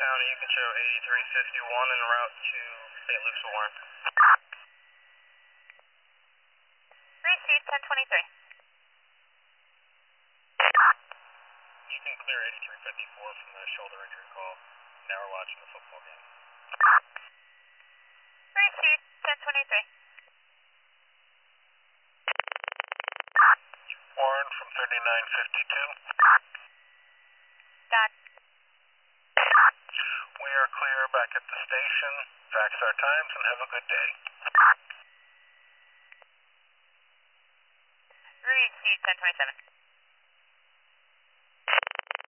County, you can show 8351 en route to St. Luke's Warren. Receive 1023. You can clear 8354 from the shoulder injury call. Now we're watching the football game. Receive 1023. Warren from 3952. Got. We are clear back at the station. Fax our times and have a good day. Receive 1027.